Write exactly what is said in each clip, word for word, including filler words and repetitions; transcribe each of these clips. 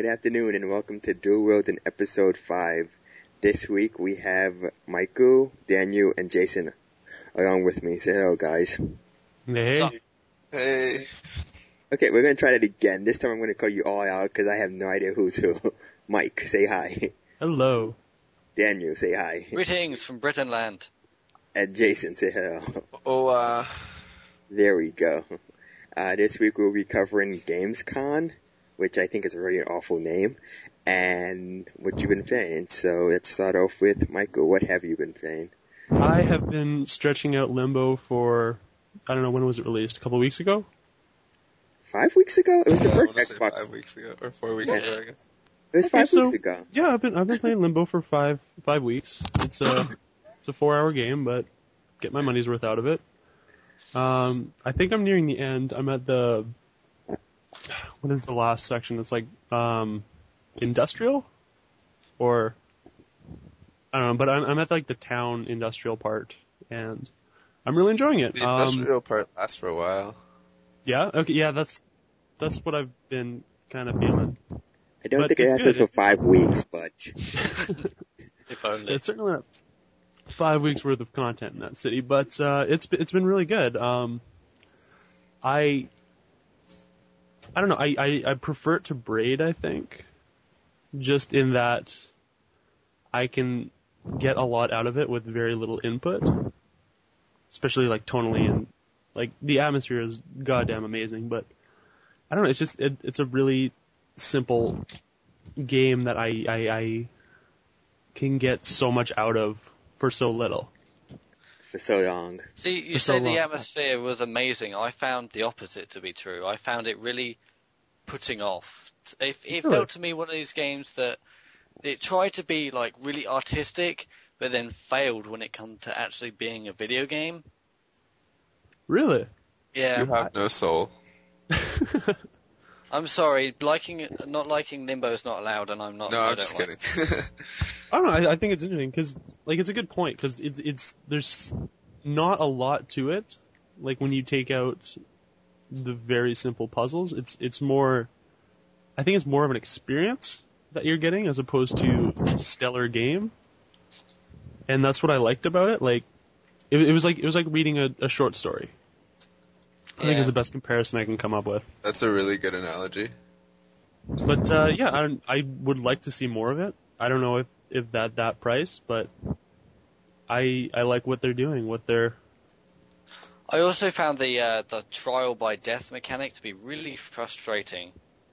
afternoon, and welcome to Dual World in episode five. This week we have Michael, Daniel, and Jason along with me. Say hello, guys. Hey. Hey. Okay, we're going to try that again. This time I'm going to call you all out because I have no idea who's who. Mike, say hi. Hello. Daniel, say hi. Greetings from Britainland. And Jason, say hello. Oh, uh... There we go. Uh, this week we'll be covering GamesCon, which I think is a very awful name, and what you've been playing. So let's start off with Michael. What have you been playing? I have been stretching out Limbo for, I don't know, when was it released? A couple of weeks ago? Five weeks ago? It was the yeah, first I say Xbox. Five weeks ago, or four weeks Yeah. ago, I guess. It was Okay, five so- weeks ago. Yeah, I've been I've been playing Limbo for five five weeks. It's a it's a four hour game, but get my money's worth out of it. Um, I think I'm nearing the end. I'm at the what is the last section? It's like um, industrial, or I don't know. But I'm I'm at like the town industrial part, and I'm really enjoying it. The Um, industrial part lasts for a while. yeah. Okay. Yeah. That's that's what I've been kind of feeling. I don't But think it it's lasted good. for five weeks, but If only. It's certainly not five weeks worth of content in that city, but uh, it's it's been really good. Um, I I don't know. I, I, I prefer it to Braid. I think, just in that I can get a lot out of it with very little input, especially like tonally and like the atmosphere is goddamn amazing. But I don't know. It's just it, it's a really simple game that I I. I can get so much out of for so little. for so long. See, you for so say long. the atmosphere was amazing. I found the opposite to be true. I found it really putting off. It, it Really? felt to me one of these games that it tried to be like really artistic, but then failed when it comes to actually being a video game. Really? Yeah, You have no soul. I'm sorry. Liking not liking Limbo is not allowed, and I'm not. No, I I'm don't just like kidding. I don't know. I, I think it's interesting because, like, it's a good point because it's it's there's not a lot to it. Like when you take out the very simple puzzles, it's it's more. I think it's more of an experience that you're getting as opposed to a stellar game, and that's what I liked about it. Like, it, it was like it was like reading a, a short story. I think Yeah. is the best comparison I can come up with. That's a really good analogy. But uh, yeah, I, I would like to see more of it. I don't know if, if that that price, but I I like what they're doing. What they're I also found the uh, the trial by death mechanic to be really frustrating.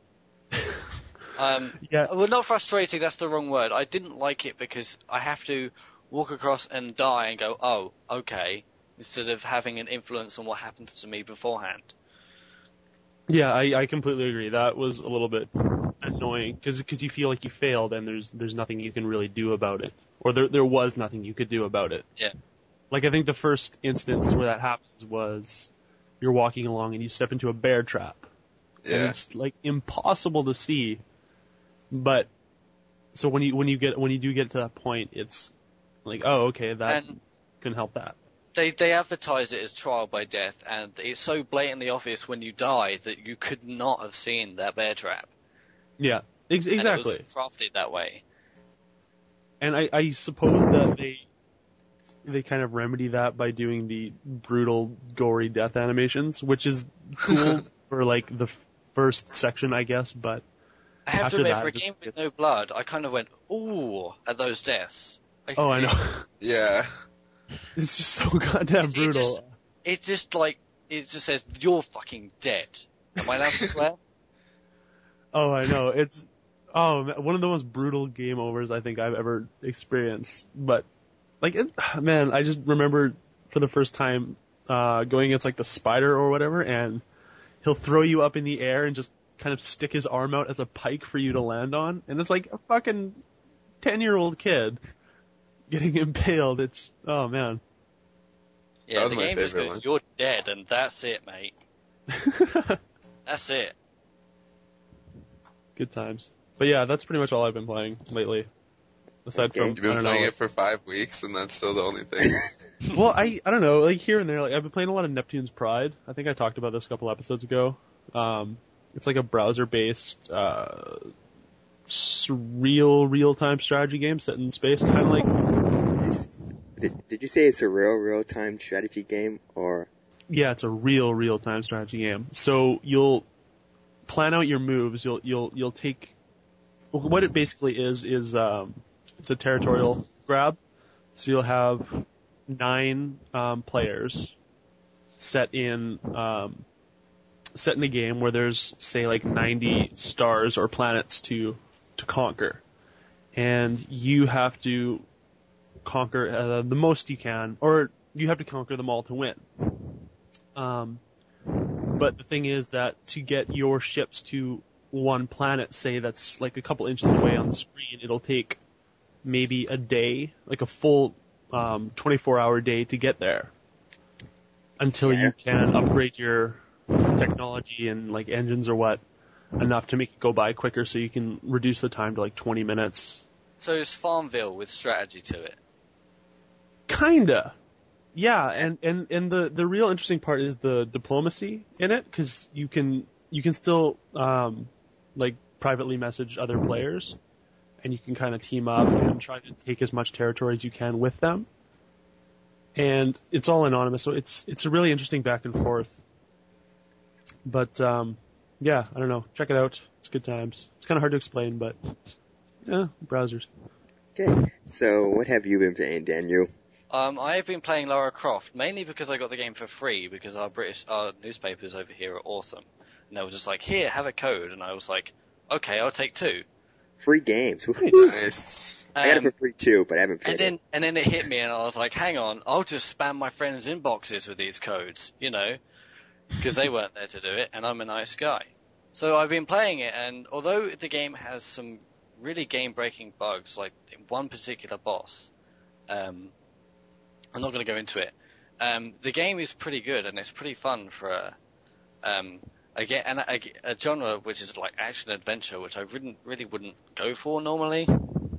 Um, yeah well, not frustrating. That's the wrong word. I didn't like it because I have to walk across and die and go, oh, okay, instead of having an influence on what happened to me beforehand. yeah I, I completely agree. That was a little bit annoying because because you feel like you failed and there's there's nothing you can really do about it, or there there was nothing you could do about it. Yeah. Like I think the first instance where that happens was you're walking along and you step into a bear trap. And Yeah. it's like impossible to see. But so when you when you get when you do get to that point, it's like, oh, okay, that And can help that. they they advertise it as trial by death, and it's so blatantly obvious when you die that you could not have seen that bear trap. Yeah, ex- exactly. And it was crafted that way. And I, I suppose that they they kind of remedy that by doing the brutal, gory death animations, which is cool for like the f- first section, I guess. But I have After to admit, that, for a it just game with gets- no blood, I kind of went, ooh, at those deaths. Like, oh, I know, Yeah. it's just so goddamn It- it brutal. just- It just like it just says you're fucking dead. Am I allowed to swear? Oh, I know. It's oh man, one of the most brutal game overs I think I've ever experienced. But like, it, man, I just remember for the first time uh, going against like the spider or whatever, and he'll throw you up in the air and just kind of stick his arm out as a pike for you to land on, and it's like a fucking ten-year-old kid getting impaled. It's oh man. Yeah, That was the my game just favorite goes, one. you're dead, and that's it, mate. That's it. Good times. But yeah, that's pretty much all I've been playing lately. Aside Okay. from You've I been don't playing know, it for five weeks, and that's still the only thing. well, I I don't know, like here and there, like I've been playing a lot of Neptune's Pride. I think I talked about this a couple episodes ago. Um, it's like a browser-based uh, surreal real-time strategy game set in space, kind of like. Is- Did, did you say it's a real real-time strategy game, or? Yeah, it's a real real-time strategy game. So you'll plan out your moves. You'll you'll you'll take. What it basically is is um, it's a territorial grab. So you'll have nine um, players set in um, set in a game where there's say like ninety stars or planets to to conquer, and you have to conquer uh, the most you can, or you have to conquer them all to win. Um, but the thing is that to get your ships to one planet, say that's like a couple inches away on the screen, it'll take maybe a day, like a full um, twenty-four hour day to get there, until Yeah. you can upgrade your technology and like engines or what enough to make it go by quicker, so you can reduce the time to like twenty minutes. So it's Farmville with strategy to it. Kinda. Yeah, and, and, and the, the real interesting part is the diplomacy in it, because you can you can still um, like privately message other players, and you can kind of team up and try to take as much territory as you can with them. And it's all anonymous, so it's it's a really interesting back and forth. But um, yeah, I don't know. Check it out. It's good times. It's kind of hard to explain, but yeah, browsers. Okay, so what have you been playing, Daniel? Um, I have been playing Lara Croft, mainly because I got the game for free, because our British, our newspapers over here are awesome. And they were just like, here, have a code. And I was like, okay, I'll take two. Free games. Woo-hoo. Nice. I got it Um, for free too, but I haven't played and then, and then it hit me and I was like, hang on, I'll just spam my friends' inboxes with these codes, you know, because they weren't there to do it and I'm a nice guy. So I've been playing it, and although the game has some really game-breaking bugs, like one particular boss, um, I'm not going to go into it. Um, the game is pretty good and it's pretty fun for a, um, again, and a, a genre which is like action adventure, which I wouldn't really wouldn't go for normally.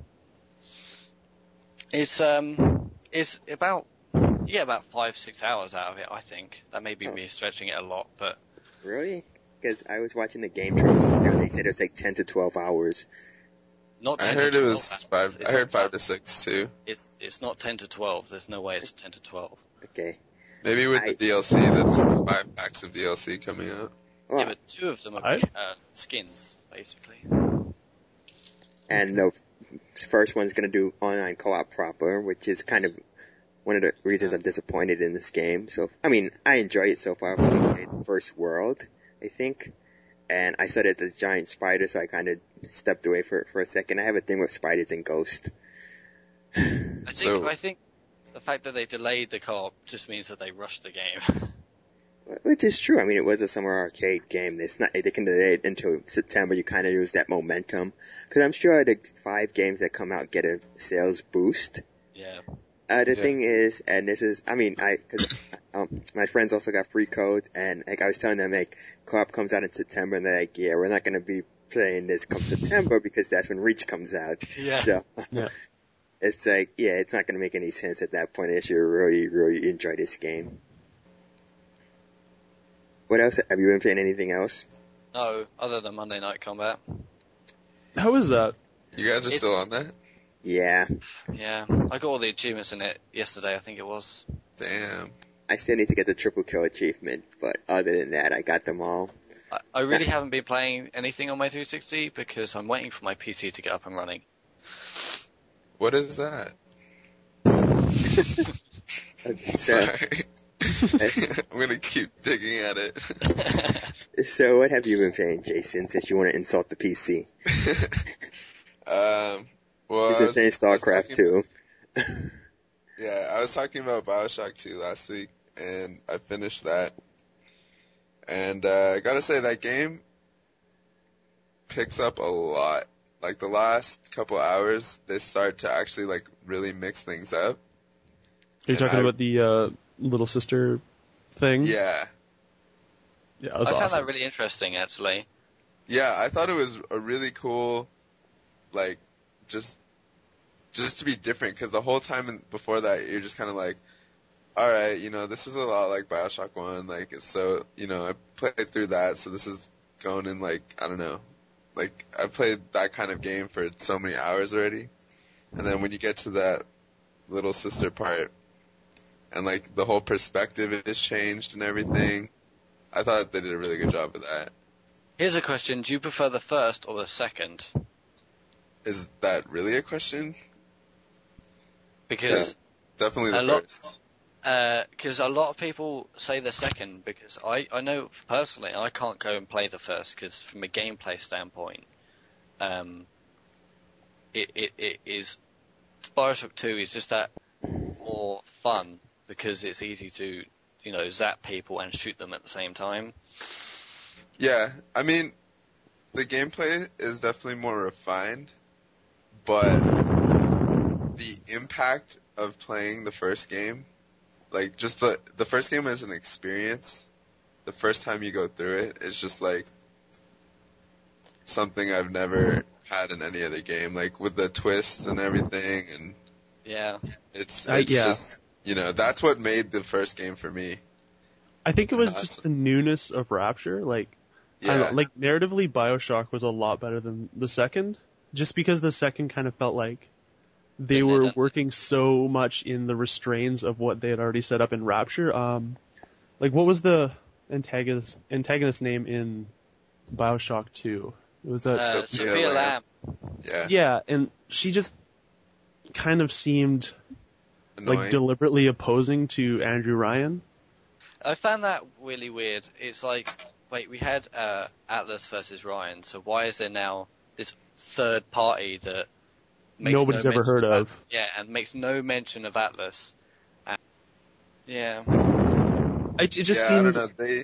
It's um, it's about you get about five six hours out of it, I think. That may be Oh. me stretching it a lot, but it. Really? Because I was watching the game trailers and they said it was like ten to twelve hours. not. I ten heard to it twelve was hours. five. It's I heard not five ten- to six too. It's it's not ten to twelve. There's no way it's ten to twelve. Okay. Maybe with I- the D L C, that's five packs of D L C coming out. Well, Yeah, but two of them are I- uh, skins, basically. and the first one's going to do online co-op proper, which is kind of one of the reasons I'm disappointed in this game. So, I mean, I enjoy it so far. I've only played the first world, I think. And I saw that the giant spider, so I kind of stepped away for for a second. I have a thing with spiders and Ghost. I think So- I think the fact that they delayed the co-op just means that they rushed the game. Which is true. I mean, it was a summer arcade game. It's not, they can delay it until September. You kind of use that momentum. Cause I'm sure the five games that come out get a sales boost. Yeah. Uh, the Yeah. thing is, and this is, I mean, I, cause, um, my friends also got free codes, and like I was telling them, like, co-op comes out in September, and they're like, yeah, we're not gonna be playing this come September because that's when Reach comes out. Yeah. So, Yeah. it's like, yeah, it's not gonna make any sense at that point. I should really, really enjoy this game. What else? Have you been playing anything else? No, other than Monday Night Combat. How is that? You guys are It- still on that? Yeah. Yeah, I got all the achievements in it yesterday, I think it was. Damn. I still need to get the triple kill achievement, but other than that, I got them all. I, I really haven't been playing anything on my three sixty because I'm waiting for my P C to get up and running. What is that? Okay, so, Sorry. I'm gonna keep digging at it. so what have you been playing, Jason, since you want to insult the P C? um, well, He's I been was- playing I was StarCraft talking- too. Yeah, I was talking about Bioshock two last week, and I finished that. And uh, I gotta say, that game picks up a lot. Like, the last couple hours, they start to actually, like, really mix things up. Are you And talking I- about the uh, little sister thing? Yeah. Yeah, that was I found awesome. that really interesting, actually. Yeah, I thought it was a really cool, like, just just to be different, because the whole time in, before that, you're just kind of like, all right, you know, this is a lot like Bioshock one, like, so, you know, I played through that, so this is going in, like, I don't know, Like, I've played that kind of game for so many hours already. And then when you get to that little sister part, and like the whole perspective is changed and everything, I thought they did a really good job of that. Here's a question: do you prefer the first or the second? Is that really a question? Because yeah, definitely the a lot, first. Because uh, a lot of people say the second. Because I, I know personally I can't go and play the first because from a gameplay standpoint, um, it it, it is Bioshock two is just that more fun because it's easy to you know zap people and shoot them at the same time. Yeah, I mean, the gameplay is definitely more refined, but the impact of playing the first game, like just the the first game as an experience, the first time you go through it, it's just like something I've never had in any other game, like with the twists and everything, and yeah, it's it's uh, yeah. just you know that's what made the first game for me. I think it was Uh, just the newness of Rapture. Like, I don't Yeah, know, like narratively, BioShock was a lot better than the second, just because the second kind of felt like they Didn't were it? working so much in the restraints of what they had already set up in Rapture. Um, like what was the antagonist antagonist name in BioShock two? It was that. uh, Sophia Sophia Lamb. Lamb. yeah, Yeah, and she just kind of seemed annoying. like deliberately opposing to Andrew Ryan. I found that really weird. It's like, wait, we had uh, Atlas versus Ryan, so why is there now this third party that makes Nobody's no ever mention heard At- of. Yeah, and makes no mention of Atlas. And, yeah. I, it just yeah, I seemed don't know. They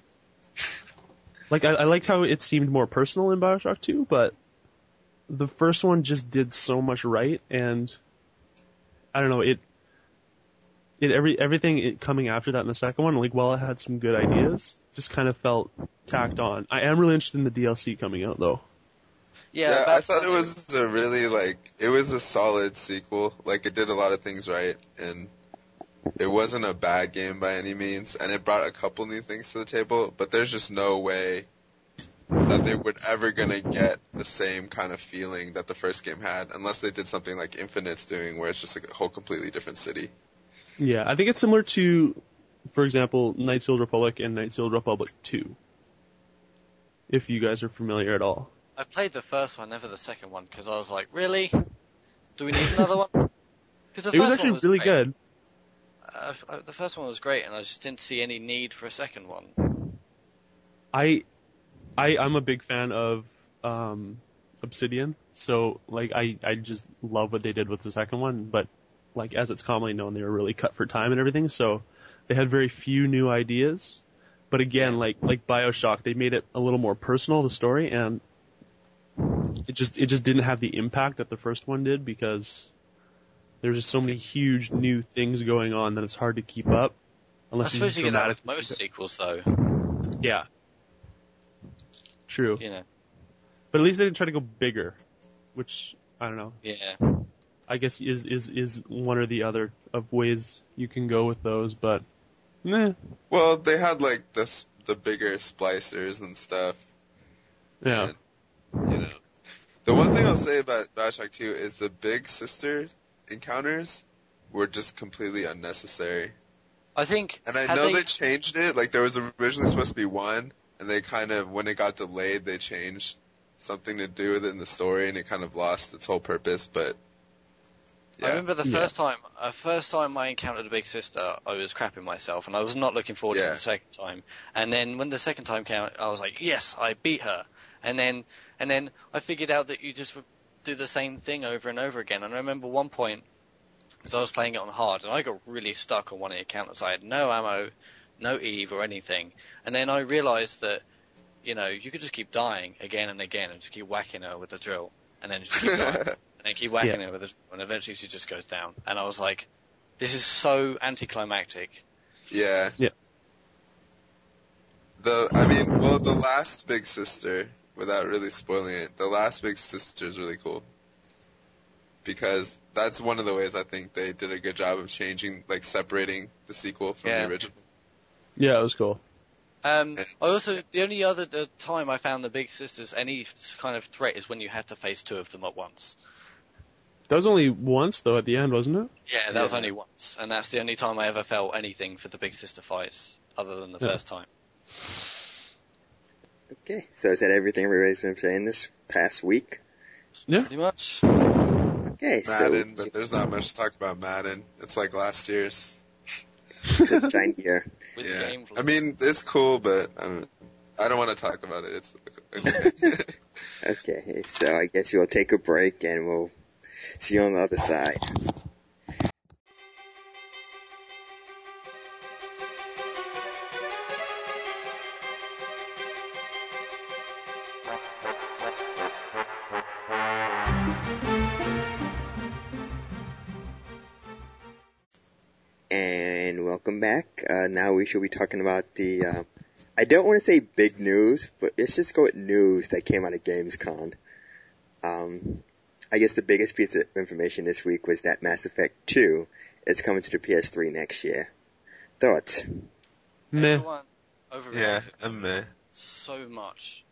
like I, I liked how it seemed more personal in BioShock two, but the first one just did so much right, and I don't know it. It every everything it, coming after that in the second one, like while it had some good ideas, just kind of felt tacked on. I am really interested in the D L C coming out though. Yeah, Yeah, I that's thought it something- was a really, like, it was a solid sequel. Like, it did a lot of things right, and it wasn't a bad game by any means, and it brought a couple new things to the table, but there's just no way that they were ever gonna get the same kind of feeling that the first game had, unless they did something like Infinite's doing, where it's just like a whole completely different city. Yeah, I think it's similar to, for example, Knights of the Old Republic and Knights of the Old Republic two. If you guys are familiar at all. I played the first one, never the second one, because I was like, really? Do we need another one? 'Cause the It was first actually one was really great. good. Uh, uh, the first one was great, and I just didn't see any need for a second one. I, I, I'm a big fan of um, Obsidian, so like I, I just love what they did with the second one. But like as it's commonly known, they were really cut for time and everything, so they had very few new ideas. But again, Yeah. like like BioShock, they made it a little more personal, the story, and it just it just didn't have the impact that the first one did because there's just so many huge new things going on that it's hard to keep up. I Unless suppose you get that with dramatically most keep sequels, though. it. Yeah. True. You know. But at least they didn't try to go bigger, which I don't know. Yeah. I guess is is is one or the other of ways you can go with those, but meh. Well, they had like the s- the bigger splicers and stuff. Yeah. And, you know, the one thing I'll say about BioShock two is the big sister encounters were just completely unnecessary. I think. And I had know they, they changed it. Like there was originally supposed to be one, and they kind of, when it got delayed, they changed something to do with it in the story, and it kind of lost its whole purpose. But I yeah, remember the Yeah. first time, uh, first time I encountered a big sister, I was crapping myself, and I was not looking forward Yeah. to the second time. And then when the second time came, I was like, yes, I beat her. And then, and then I figured out that you just do the same thing over and over again. And I remember one point, because I was playing it on hard, and I got really stuck on one of the encounters. I had no ammo, no Eve or anything. And then I realized that, you know, you could just keep dying again and again, and just keep whacking her with the drill, and then just keep dying. And then keep whacking Yeah. her with it, and eventually she just goes down. And I was like, this is so anticlimactic. yeah. Yeah. The, I mean, well, the last big sister, without really spoiling it, the last big sister is really cool. Because that's one of the ways I think they did a good job of changing, like separating the sequel from Yeah. the original. Yeah, it was cool. Um, I also, the only other the time I found the Big Sisters any kind of threat is when you had to face two of them at once. That was only once, though, at the end, wasn't it? Yeah, that was Yeah. only once, and that's the only time I ever felt anything for the Big Sister fights, other than the Yeah. first time. Okay, so is that everything everybody's been saying this past week? Yeah. Pretty much. Okay, Madden, so but there's not much to talk about Madden. It's like last year's. it's a giant year. With Yeah. game I mean, it's cool, but I don't, I don't want to talk about it. It's Okay, so I guess we'll take a break and we'll see you on the other side. And welcome back. Uh, now we should be talking about the, uh, I don't want to say big news, but let's just go with news that came out of Gamescom. Um, I guess the biggest piece of information this week was that Mass Effect two is coming to the P S three next year. Thoughts? Meh. Everyone overreacted yeah, I'm meh. so much.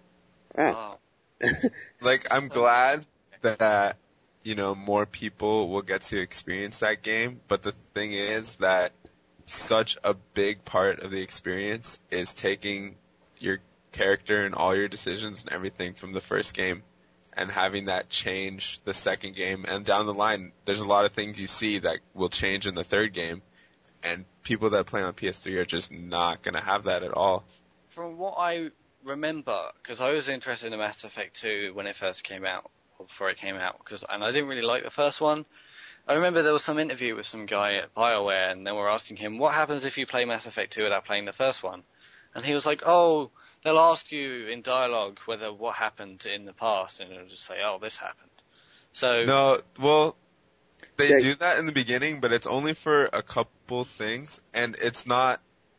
Wow. Oh. Like, I'm So- glad that, you know, more people will get to experience that game, but the thing is that such a big part of the experience is taking your character and all your decisions and everything from the first game and having that change the second game. And down the line, there's a lot of things you see that will change in the third game, and people that play on P S three are just not going to have that at all. From what I remember, because I was interested in Mass Effect two when it first came out, or before it came out, cause, and I didn't really like the first one. I remember there was some interview with some guy at BioWare, and they were asking him, what happens if you play Mass Effect two without playing the first one? And he was like, oh, they'll ask you in dialogue whether what happened in the past, and it'll just say, oh, this happened. So, No, well, they Yeah. do that in the beginning, but it's only for a couple things, and it's not,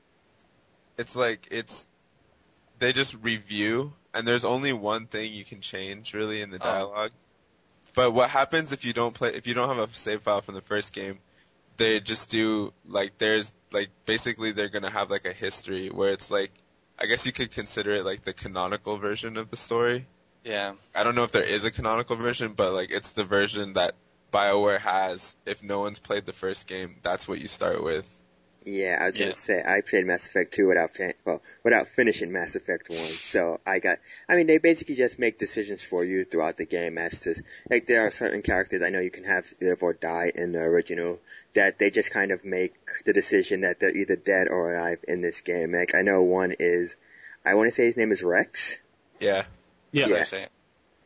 it's like, it's, they just review, and there's only one thing you can change, really, in the Oh. dialogue. But what happens if you don't play, if you don't have a save file from the first game, they just do, like, there's, like, basically they're gonna have, like, a history where it's like, I guess you could consider it, like, the canonical version of the story. yeah. I don't know if there is a canonical version, but, like, it's the version that BioWare has. If no one's played the first game, that's what you start with. Yeah, I was gonna Yeah. say I played Mass Effect two without fin- well without finishing Mass Effect one. So I got, I mean, they basically just make decisions for you throughout the game. As to like, there are certain characters I know you can have live or die in the original that they just kind of make the decision that they're either dead or alive in this game. Like I know one is, I want to say his name is Rex. Yeah. Yeah. So Yeah. say it.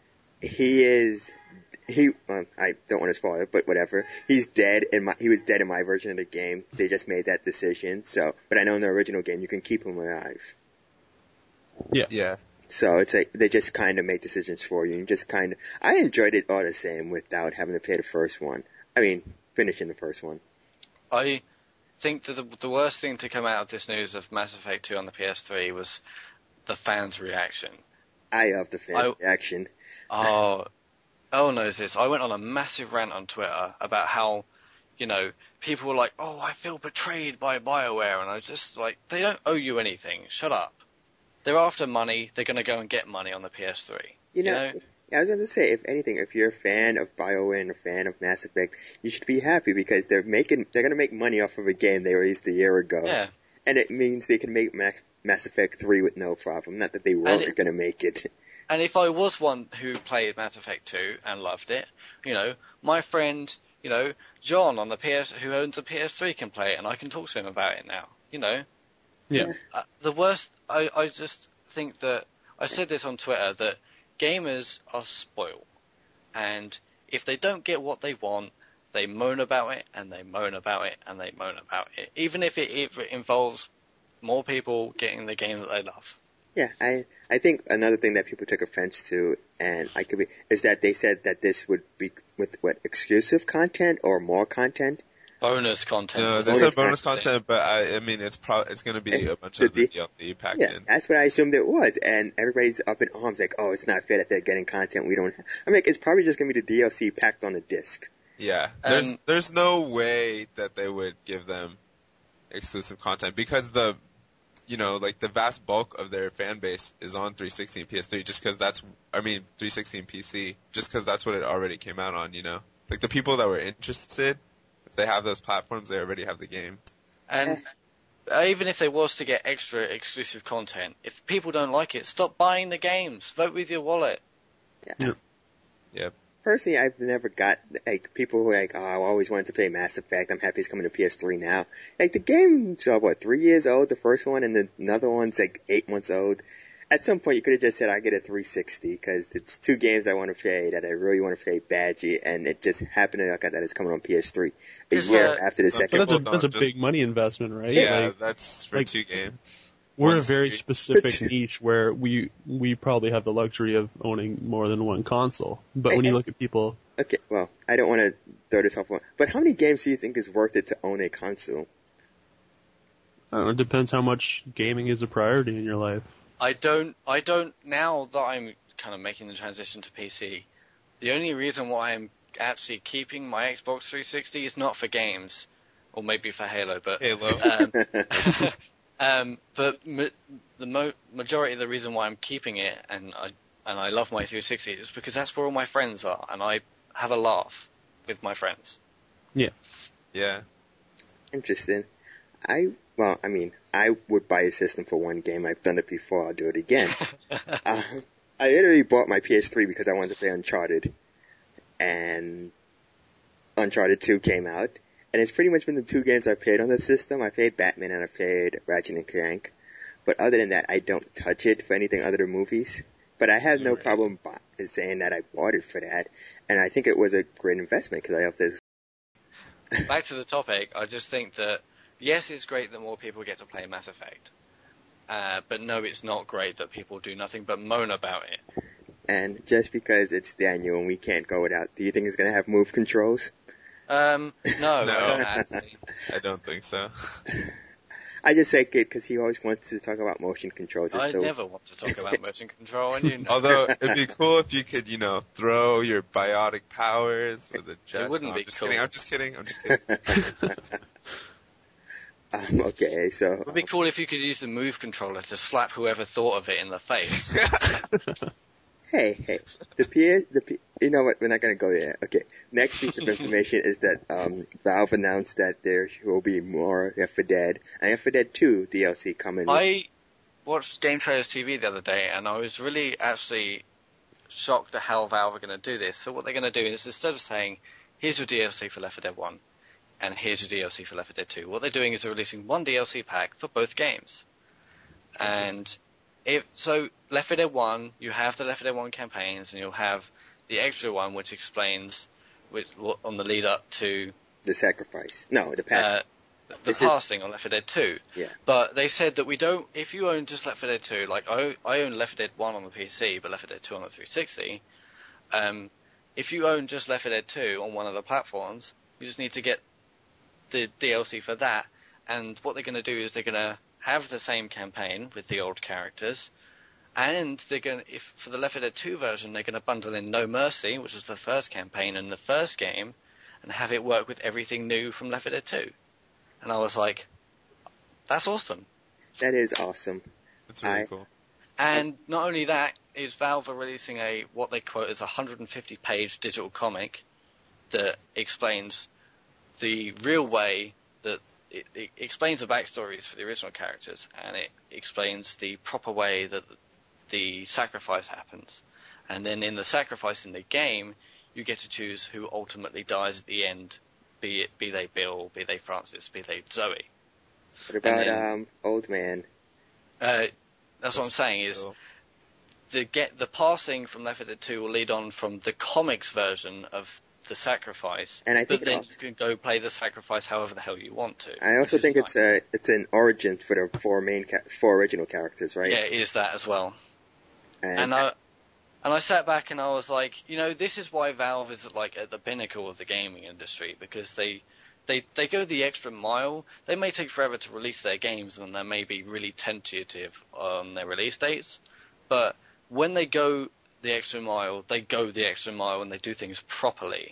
He is. He, um, I don't want to spoil it, but whatever. He's dead in my, he was dead in my version of the game. They just made that decision. So, but I know in the original game you can keep him alive. Yeah. So it's like, they just kind of make decisions for you and just kind of, I enjoyed it all the same without having to play the first one. I mean, finishing the first one. I think that the, the worst thing to come out of this news of Mass Effect two on the P S three was the fans' reaction. I love the fans' I- reaction. Oh, Elle knows this. I went on a massive rant on Twitter about how, you know, people were like, oh, I feel betrayed by BioWare, and I was just like, they don't owe you anything. Shut up. They're after money. They're going to go and get money on the P S three. You know, You know? I was going to say, if anything, if you're a fan of BioWare and a fan of Mass Effect, you should be happy because they're making, they're going to make money off of a game they released a year ago. Yeah. And it means they can make Ma- Mass Effect three with no problem. Not that they weren't it- going to make it. And if I was one who played Mass Effect two and loved it, you know, my friend, you know, John on the P S, who owns a P S three can play it, and I can talk to him about it now. You know, Yeah. uh, the worst. I I just think that I said this on Twitter that gamers are spoiled, and if they don't get what they want, they moan about it and they moan about it and they moan about it, even if it, if it involves more people getting the game that they love. Yeah, I I think another thing that people took offense to, and I could be, is that they said that this would be with what exclusive content or more content. Bonus content. No, was they the said Bonus bonus thing. content, but I, I mean, it's pro- it's going to be a bunch The of the D- D L C packed Yeah, in. that's what I assumed it was, and everybody's up in arms like, oh, it's not fair that they're getting content we don't have. I mean, it's probably just gonna be the D L C packed on a disc. Yeah, there's Um, there's no way that they would give them exclusive content because the you know, like the vast bulk of their fan base is on three sixty and P S three just because that's, I mean, three sixty and P C, just because that's what it already came out on, you know? Like the people that were interested, if they have those platforms, they already have the game. And uh, even if there was to get extra exclusive content, if people don't like it, stop buying the games. Vote with your wallet. Yeah. Yep. Personally, I've never got, like, people who are like, oh, I always wanted to play Mass Effect. I'm happy it's coming to P S three now. Like, the game's, uh, what, three years old, the first one, and the another one's, like, eight months old. At some point, you could have just said, I get a three sixty, because it's two games I want to play that I really want to play badly, and it just happened to look at that it's coming on P S three a Is, year uh, after the some second But that's a People that's a don't big just- money investment, right? Yeah, Like, that's for like- two games. we're one a very series. specific niche where we we probably have the luxury of owning more than one console. But when you look at people, Okay, well, I don't want to throw this off, but how many games do you think is worth it to own a console? I don't know, it depends how much gaming is a priority in your life. I don't, I don't, now that I'm kind of making the transition to P C, the only reason why I'm actually keeping my Xbox three sixty is not for games, or maybe for Halo, but, Halo. um, um, but ma- the mo- majority of the reason why I'm keeping it, and I, and I love my three sixty, is because that's where all my friends are, and I have a laugh with my friends. Yeah. Interesting. I, well, I mean, I would buy a system for one game. I've done it before. I'll do it again. uh, I literally bought my P S three because I wanted to play Uncharted. And Uncharted two came out. And it's pretty much been the two games I played on the system. I played Batman and I played Ratchet and Clank. But other than that, I don't touch it for anything other than movies. But I have no Right. problem bu- saying that I bought it for that. And I think it was a great investment because I have this. Back to the topic, I just think that, yes, it's great that more people get to play Mass Effect. Uh, but no, it's not great that people do nothing but moan about it. And just because it's Daniel and we can't go without, do you think it's going to have move controls? Um, no, No. I don't actually. I don't think so. I just say it because he always wants to talk about motion controls. It's I still- never want to talk about motion control, and you know. Although, it'd be cool if you could, you know, throw your biotic powers with a jet. wouldn't No, be I'm just cool. kidding, I'm just kidding, I'm just kidding. um, okay, so It would be cool if you could use the move controller to slap whoever thought of it in the face. hey, hey, the P, the P, you know what? We're not going to go there. Okay, next piece of information is that um, Valve announced that there will be more Left four Dead and Left four Dead two D L C coming. I watched Game Trailers T V the other day, and I was really actually shocked at how Valve are going to do this. So what they're going to do is, instead of saying, here's your D L C for Left four Dead one, and here's your D L C for Left four Dead two, what they're doing is they're releasing one D L C pack for both games. And if so, Left four Dead one, you have the Left four Dead one campaigns, and you'll have the extra one which explains which, on the lead up to the sacrifice. No, the past. uh, the This is- passing on Left four Dead two. Yeah. But they said that we don't, if you own just Left four Dead two, like I, I own Left four Dead one on the P C, but Left four Dead two on the three sixty, um, if you own just Left four Dead two on one of the platforms, you just need to get the D L C for that, and what they're going to do is they're going to have the same campaign with the old characters, and they're going to, if for the Left four Dead two version, they're going to bundle in No Mercy, which was the first campaign in the first game, and have it work with everything new from Left four Dead two. And I was like, that's awesome. That is awesome. That's really I- cool. And not only that, is Valve are releasing a, what they quote as a one hundred fifty page digital comic that explains the real way that it, it explains the backstories for the original characters, and it explains the proper way that the sacrifice happens. And then in the sacrifice in the game, you get to choose who ultimately dies at the end, be it be they Bill, be they Francis, be they Zoe. What about then- um, Old Man? Uh, that's what I'm saying is Cool. the get the passing from Left four Dead two will lead on from the comics version of the sacrifice, And I but think it then also- you can go play the sacrifice however the hell you want to. I also which is think nice. it's a it's an origin for the four main ca- four original characters, right? Yeah, it is that as well. And, And I and I sat back and I was like, you know, this is why Valve is like at the pinnacle of the gaming industry, because they they they go the extra mile. They may take forever to release their games, and they may be really tentative on their release dates, but when they go the extra mile, they go the extra mile and they do things properly.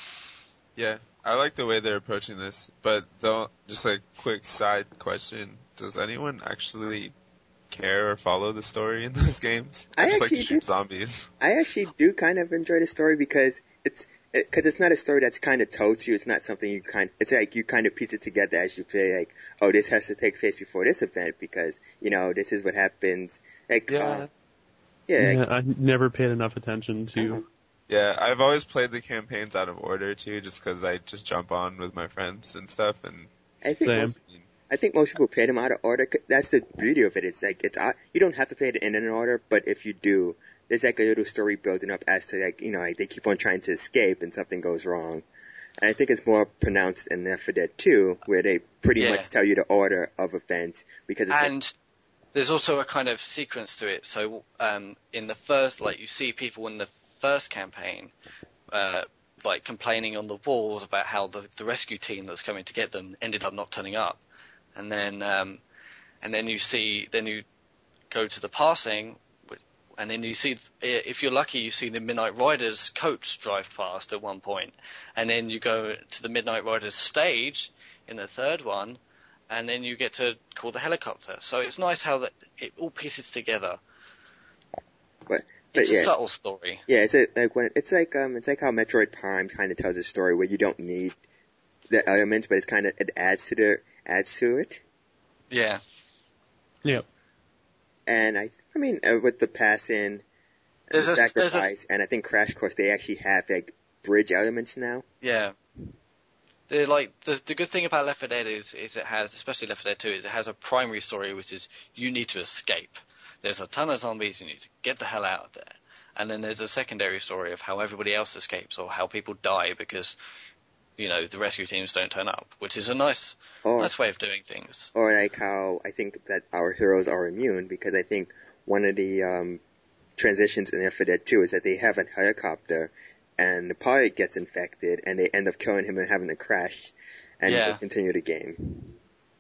Yeah, I like the way they're approaching this, but don't, just a quick side question. does anyone actually care or follow the story in those games? I I just like to actually shoot do. zombies. I actually do kind of enjoy the story because it's because it's not a story that's kind of told to you. It's not something you kind. It's like you kind of piece it together as you play. Like, oh, this has to take place before this event because you know this is what happens. Like, Yeah. uh, yeah, Yeah, like, I never paid enough attention to. uh, Yeah, I've always played the campaigns out of order too, just because I just jump on with my friends and stuff. And I think Same. most, I think most people play them out of order. 'Cause that's the beauty of it. It's like it's out- you don't have to play it in an order, but if you do, there's like a little story building up as to like you know like they keep on trying to escape and something goes wrong. And I think it's more pronounced in Left four Dead two, where they pretty Yeah. much tell you the order of events because it's like, And there's also a kind of sequence to it. So um, in the first, like you see people in the first campaign, uh, like complaining on the walls about how the, the rescue team that's coming to get them ended up not turning up, and then um, and then you see then you go to the passing, and then you see, if you're lucky, you see the Midnight Riders coach drive past at one point, and then you go to the Midnight Riders stage in the third one, and then you get to call the helicopter. So it's nice how that it all pieces together. but but It's yeah. a subtle story. Yeah, it's a, like when it's like um it's like how Metroid Prime kind of tells a story where you don't need the elements, but it's kind of it adds to the adds to it. Yeah. Yeah. And I I mean uh, with the passing and There's the a- there's a- sacrifice, and I think Crash Course they actually have like bridge elements now. Yeah. The like the the good thing about Left four Dead is is it has, especially Left four Dead two, is it has a primary story which is you need to escape. There's a ton of zombies, you need to get the hell out of there. And then there's a secondary story of how everybody else escapes or how people die because, you know, the rescue teams don't turn up, which is a nice Or nice way of doing things. or like how I think that our heroes are immune because I think one of the um transitions in Left four Dead two is that they have a helicopter and the pilot gets infected and they end up killing him and having to crash and Yeah. they continue the game.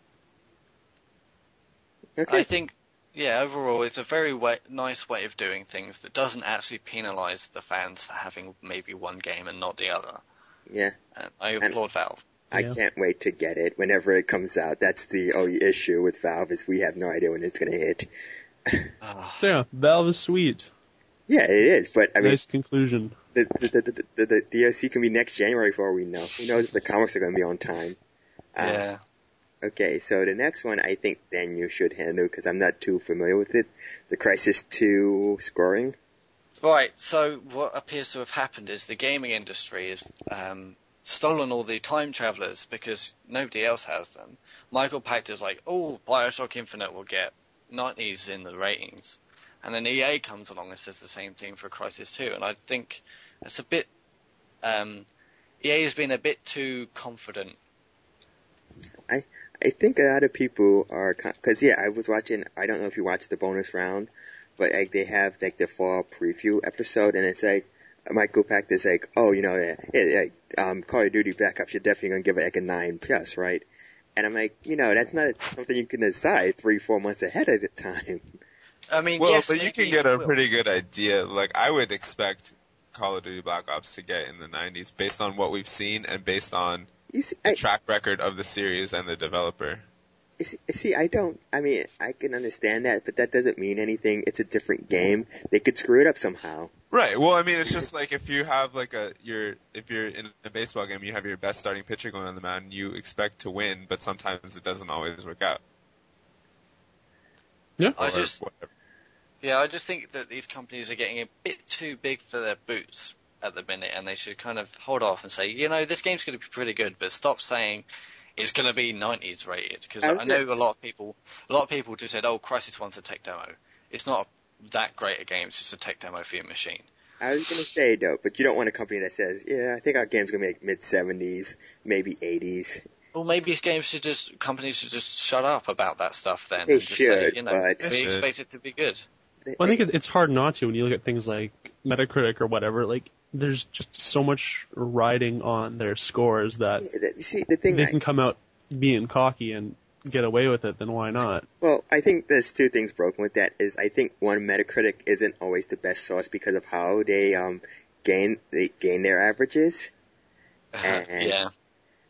Okay. I think, yeah, overall it's a very way, nice way of doing things that doesn't actually penalise the fans for having maybe one game and not the other. Yeah. And I applaud Valve. I Yeah. can't wait to get it whenever it comes out. That's the only issue with Valve is we have no idea when it's going to hit. Ah. So yeah, Valve is sweet. Yeah, it is, but I mean, Nice conclusion. the, the, the, the, the, the D L C can be next January for all we know. Who knows if the comics are going to be on time. Uh, Yeah. Okay, so the next one I think Dan you should handle because I'm not too familiar with it. The Crysis two scoring. Right, so what appears to have happened is the gaming industry has um, stolen all the time travelers because nobody else has them. Michael Pachter's like, oh, Bioshock Infinite will get nineties in the ratings. And then E A comes along and says the same thing for Crysis two. And I think it's a bit... Um, E A has been a bit too confident. I think a lot of people are, cause yeah, I was watching, I don't know if you watched the bonus round, but like they have like the fall preview episode and it's like, Michael Pachter's like, oh, you know, yeah, yeah, like, um, Call of Duty Black Ops, you're definitely gonna give it like a nine plus, right? And I'm like, you know, that's not something you can decide three, four months ahead of the time. I mean, Well, yes, but you maybe can get a will. pretty good idea. Like, I would expect Call of Duty Black Ops to get in the nineties based on what we've seen and based on You see, the I, track record of the series and the developer. you see, see, I don't, I mean, I can understand that, but that doesn't mean anything. It's a different game. They could screw it up somehow. Right. Well, I mean, it's just like if you have like a your if you're in a baseball game, you have your best starting pitcher going on the mound, you expect to win, but sometimes it doesn't always work out. Yeah. I Or just, whatever. yeah, I just think that these companies are getting a bit too big for their boots at the minute, and they should kind of hold off and say, you know, this game's going to be pretty good, but stop saying it's going to be nineties rated, because I I, was know gonna- a lot of people, a lot of people just said, oh, Crysis one's a tech demo. It's not that great a game; it's just a tech demo for your machine. I was gonna say though, but you don't want a company that says, yeah, I think our game's gonna be like mid seventies, maybe eighties. Well, maybe games should just companies should just shut up about that stuff then, They and just say, should, you know, but- we They should. expect it to be good. Well, I think it- it's hard not to when you look at things like Metacritic or whatever. Like, there's just so much riding on their scores that Yeah, that- you see, the thing, they I, can come out being cocky and get away with it. Then why not? well, I think there's two things broken with that. Is I think one, Metacritic isn't always the best source because of how they um gain they gain their averages. And- yeah.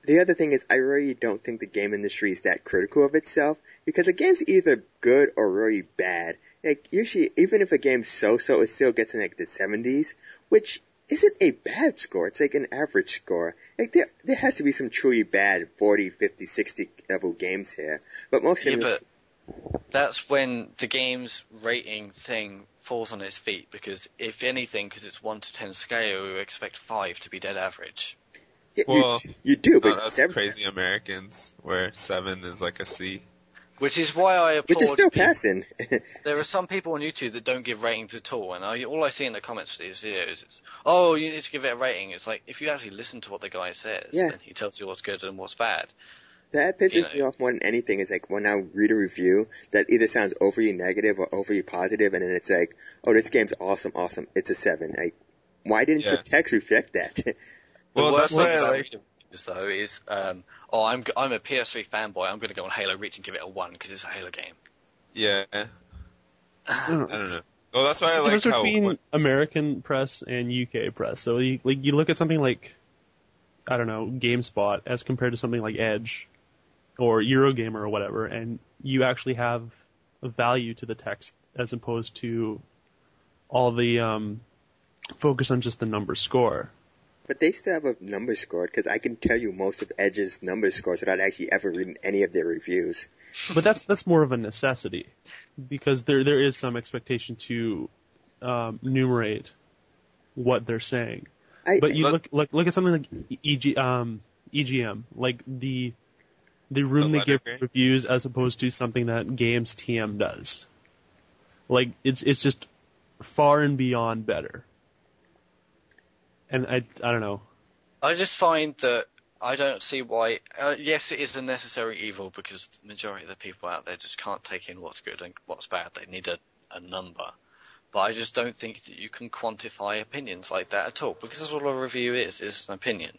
The other thing is, I really don't think the game industry is that critical of itself, because a game's either good or really bad. Like, usually, even if a game's so-so, it still gets in, like, the seventies, which isn't a bad score. It's, like, an average score. Like, there, there has to be some truly bad forty, fifty, sixty level games here. But most Yeah, of them... but that's when the game's rating thing falls on its feet, because if anything, because it's one to ten scale, we expect five to be dead average. Yeah, Well, you, you do, but... Not us seven, crazy Americans, where seven is like a C. Which is why I applaud which is still people. passing. There are some people on YouTube that don't give ratings at all, and I, all I see in the comments for these videos is, oh, you need to give it a rating. It's like, if you actually listen to what the guy says, Yeah. and he tells you what's good and what's bad. That pisses You know. me off more than anything is like when I read a review that either sounds overly negative or overly positive, and then it's like, oh, this game's awesome, awesome, it's a seven. Like, why didn't Yeah. your text reflect that? The Well, worst that's why thing I about like- reading reviews, though, is, um, oh, I'm g- I'm a P S three fanboy. I'm going to go on Halo Reach and give it a one because it's a Halo game. Yeah, I don't know. I don't know. Well, that's why I It's the like difference how. between what- American press and U K press. So you, like you look at something like, I don't know, GameSpot as compared to something like Edge or Eurogamer or whatever, and you actually have a value to the text as opposed to all the um, focus on just the number score. But they still have a number score, because I can tell you most of Edge's number scores without actually ever reading any of their reviews. But that's that's more of a necessity, because there there is some expectation to um, enumerate what they're saying. I, But you Let- look look look at something like E G um E G M, like the the room The they give letter grade? reviews as opposed to something that Games T M does. Like it's it's just far and beyond better. And I I don't know. I just find that I don't see why. Uh, yes, it is a necessary evil because the majority of the people out there just can't take in what's good and what's bad. They need a, a number. But I just don't think that you can quantify opinions like that at all, because that's what a review is, is an opinion.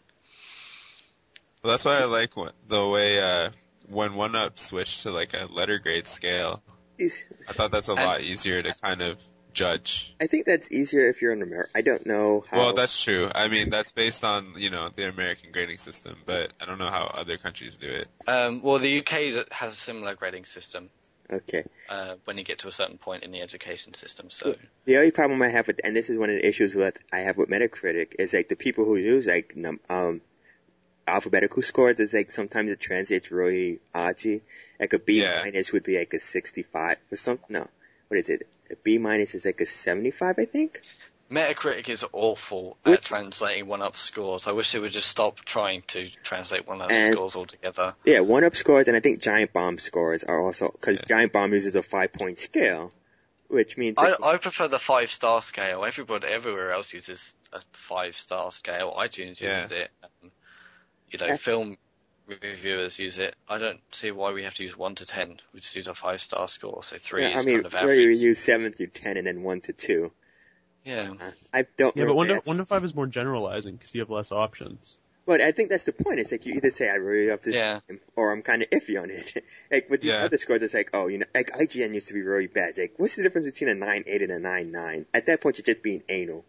Well, that's why I like what, the way uh, when one up switched to like a letter grade scale. is- I thought that's a And- lot easier to kind of judge. I think that's easier if you're in America. I don't know how... Well, that's true. I mean, that's based on, you know, the American grading system, but I don't know how other countries do it. Um, well, the U K that has a similar grading system Okay. uh, when you get to a certain point in the education system. So The only problem I have with, and this is one of the issues with I have with Metacritic, is like the people who use like num, um alphabetical scores is like sometimes it translates really oddly. Like a B Yeah. minus would be like a sixty-five or something. No, what is it? A B minus is like a seventy-five, I think. Metacritic is awful Which- at translating one-up scores. I wish they would just stop trying to translate one-up And- scores altogether. Yeah, one up scores, and I think Giant Bomb scores are also because Yeah. Giant Bomb uses a five-point scale, which means I, that- I prefer the five-star scale. Everybody, everywhere else uses a five-star scale. iTunes Yeah. uses it. Um, you know, Yeah. film reviewers use it. I don't see why we have to use one to ten. We just use a five-star score. So three yeah, is I mean, kind of where you average. use seven through ten and then one to two. Yeah. Uh, I don't. Yeah, know but one if to that's- one to five is more generalizing because you have less options. But I think that's the point. It's like you either say I really love this Yeah. game, or I'm kind of iffy on it. Like with these Yeah. other scores, it's like, oh, you know, like I G N used to be really bad. Like, what's the difference between a nine eight and a nine nine? At that point, you're just being anal.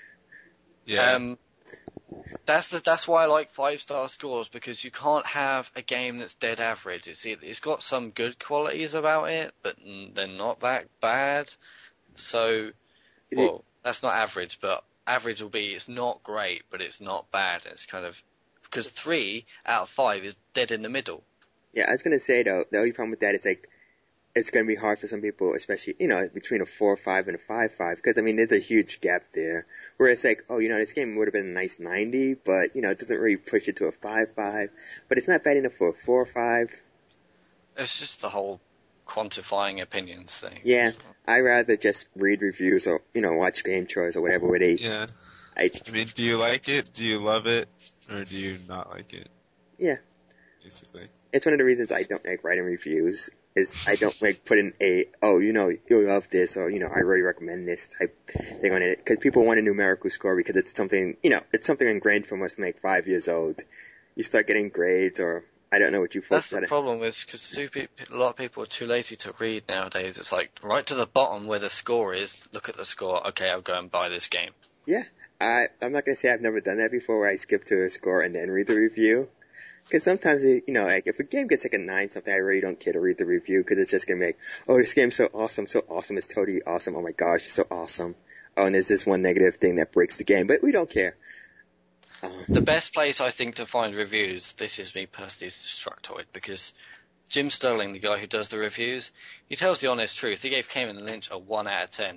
Yeah. Um, that's the, that's why I like five-star scores, because you can't have a game that's dead average. It's it's got some good qualities about it, but mm, they're not that bad. So, It- well, that's not average, but average will be it's not great, but it's not bad. It's kind of because three out of five is dead in the middle. Yeah, I was gonna say though, the only problem with that is like, it's gonna be hard for some people, especially you know between a four five and a five five, because I mean there's a huge gap there. Where it's like, oh, you know, this game would have been a nice ninety, but you know it doesn't really push it to a five five. But it's not bad enough for a four five. It's just the whole quantifying opinions thing. Yeah, I rather just read reviews or you know watch game trailers or whatever where they. yeah. I I mean, do you like it? Do you love it? Or do you not like it? Yeah. Basically. It's one of the reasons I don't like writing reviews. Is I don't like put in a oh you know you'll love this or you know I really recommend this type thing on it because people want a numerical score because it's something you know it's something ingrained from us from like five years old. You start getting grades or I don't know what you folks That's the got. problem with because a lot of people are too lazy to read nowadays. It's like right to the bottom where the score is. Look at the score. Okay, I'll go and buy this game. Yeah, I I'm not gonna say I've never done that before where I skip to a score and then read the review. Because sometimes, it, you know, like if a game gets like a nine something, I really don't care to read the review because it's just gonna make, oh, this game's so awesome, so awesome, it's totally awesome. Oh my gosh, it's so awesome. Oh, and there's this one negative thing that breaks the game, but we don't care. Um, The best place I think to find reviews, this is me personally, is Destructoid, because Jim Sterling, the guy who does the reviews, he tells the honest truth. He gave Cayman and Lynch a one out of ten.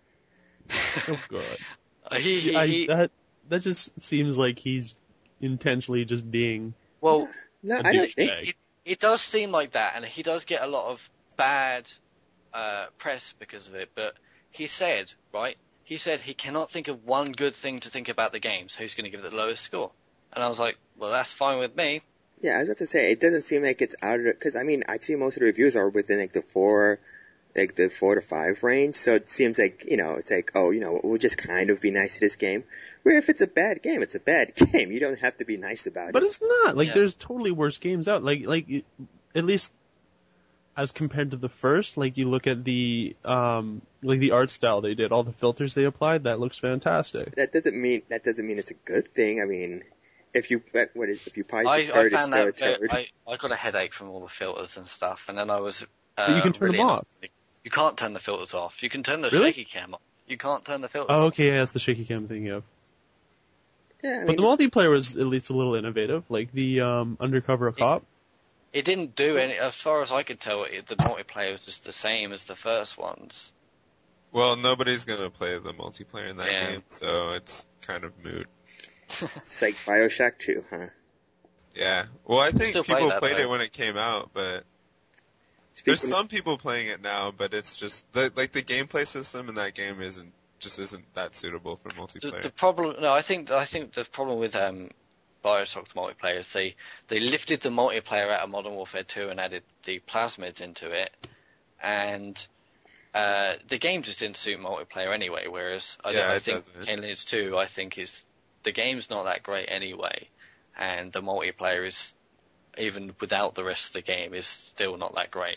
Oh god. he, See, he, I, he, that that just seems like he's intentionally just being. well, no, a I don't think. douchebag. it, it does seem like that, and he does get a lot of bad uh, press because of it, but he said, right, he said he cannot think of one good thing to think about the game, so he's going to give it the lowest score. And I was like, well, that's fine with me. Yeah, I was about to say, it doesn't seem like it's out of the, cause I mean, I see most of the reviews are within like the four, like the four to five range, so it seems like, you know, it's like, oh, you know, we'll just kind of be nice to this game. Where if it's a bad game, it's a bad game. You don't have to be nice about But it. it's not. Like, Yeah. there's totally worse games out. Like, like, it- at least as compared to the first, like, you look at the, um, like the art style they did, all the filters they applied, that looks fantastic. That doesn't mean, that doesn't mean it's a good thing. I mean, if you, what is, if you I, probably should I turd, it's found still a that very, turd. I, I got a headache from all the filters and stuff, and then I was. Uh, But you can turn really them off. You can't turn the filters off. You can turn the Really? shaky cam off. You can't turn the filters Oh, off. okay, yeah, that's the shaky cam thing, yeah. Yeah, I mean, But the multiplayer was at least a little innovative, like the, um, undercover cop. It didn't do any, as far as I could tell, it, the multiplayer was just the same as the first ones. Well, nobody's gonna play the multiplayer in that Yeah. game, so it's kind of moot. it's like Bioshock two, huh? Yeah. Well, I think Still play people that, played though. it when it came out, but Speaking there's of- some people playing it now, but it's just the, like the gameplay system in that game isn't just isn't that suitable for The, multiplayer. the problem, no, I think I think the problem with um, Bioshock's multiplayer is they they lifted the multiplayer out of Modern Warfare two and added the plasmids into it, and uh, the game just didn't suit multiplayer anyway. Whereas I, Yeah, I it think doesn't. Halo Infinite two, I think is the game's not that great anyway, and the multiplayer is even without the rest of the game is still not that great.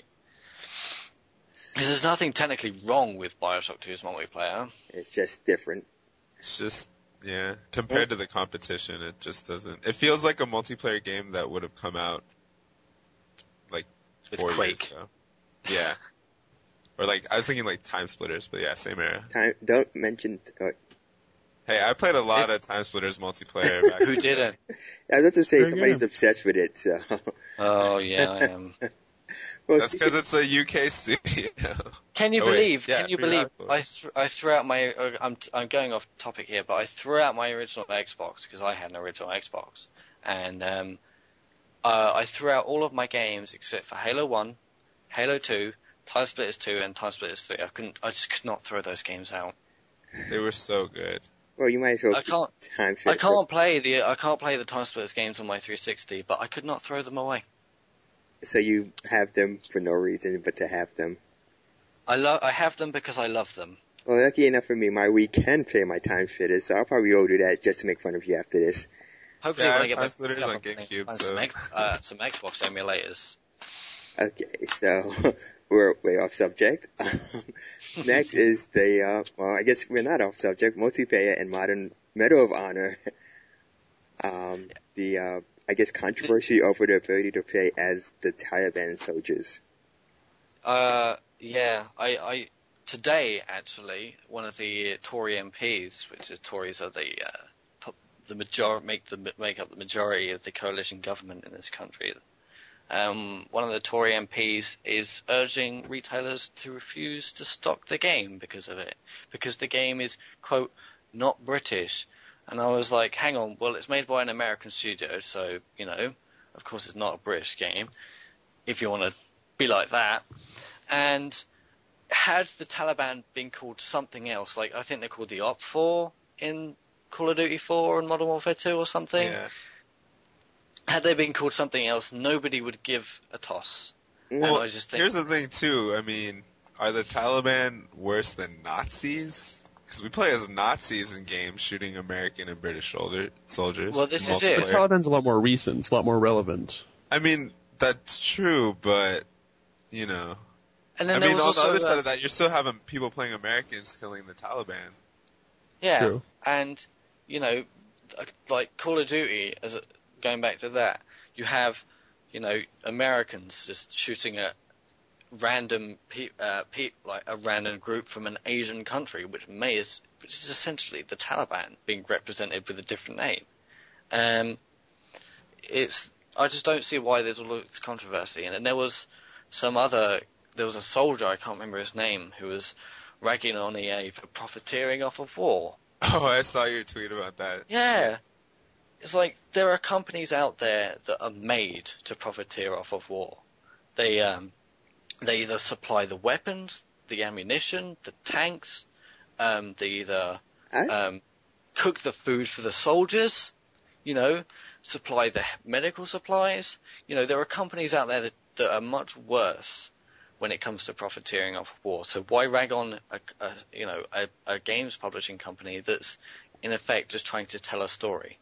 'Cause there's nothing technically wrong with Bioshock two's multiplayer. it's just different. It's just, yeah, compared to the competition, it just doesn't. It feels like a multiplayer game that would have come out like With four years Quake. ago. Yeah. Or like, I was thinking like Time Splitters, but yeah, same era. Time, don't mention, uh, Hey, I played a lot If- of Time Splitters multiplayer back Who in the day. didn't? I was about to say Very somebody's good. obsessed with it, so. Oh yeah, I am. Well, That's because it's a U K studio. Can you Oh, wait. believe? Yeah, can you Free believe? Radical. I th- I threw out my. Uh, I'm I'm going off topic here, but I threw out my original Xbox because I had an original Xbox, and um, uh, I threw out all of my games except for Halo One, Halo Two, Time Splitters Two, and Time Splitters Three. I couldn't. I just could not throw those games out. They were so good. well, you might as well I keep can't. time I fit. can't play the. I can't play the Time Splitters games on my three sixty, but I could not throw them away. So you have them for no reason but to have them. I love. I have them because I love them. Well, lucky enough for me, my Wii can play my time fitters, so I'll probably go do that just to make fun of you after this. Hopefully, Yeah, when I get Time my Splitters I'll on play- GameCube, find so- some, X, uh, some Xbox emulators. Okay, so we're way off subject. Next is the, uh, well, I guess we're not off subject, multiplayer and modern Medal of Honor. Um, the, uh, I guess controversy over the ability to play as the Taliban soldiers. Uh, yeah, I, I today actually one of the Tory M Ps, which is Tories are the uh, pu- the major make the make up the majority of the coalition government in this country. Um, one of the Tory M Ps is urging retailers to refuse to stock the game because of it, because the game is quote not British. And I was like, hang on, well it's made by an American studio, so you know, of course it's not a British game. If you want to be like that. And had the Taliban been called something else, like I think they're called the Op four in Call of Duty four and Modern Warfare two or something, Yeah. had they been called something else, nobody would give a toss. Well, I just think- here's the thing too. I mean, are the Taliban worse than Nazis? Because we play as Nazis in games shooting American and British soldier, soldiers. Well, this in is it. The multiplayer. Taliban's a lot more recent. It's a lot more relevant. I mean, that's true, but, you know. And then I there mean, was on also the other uh, side of that, you're still having people playing Americans killing the Taliban. yeah, True. and you know, like Call of Duty, as a, going back to that, you have, you know, Americans just shooting at random pe- uh, pe- like a random group from an Asian country, which may is which is essentially the Taliban being represented with a different name. Um, it's I just don't see why there's all this controversy. And, and there was some other there was a soldier, I can't remember his name, who was ragging on E A for profiteering off of war. Oh, I saw your tweet about that. Yeah. It's like there are companies out there that are made to profiteer off of war. They um they either supply the weapons, the ammunition, the tanks, um they either I, um cook the food for the soldiers, you know, supply the medical supplies. You know, there are companies out there that, that are much worse when it comes to profiteering off war. So why rag on a, a you know a, a games publishing company that's in effect just trying to tell a story?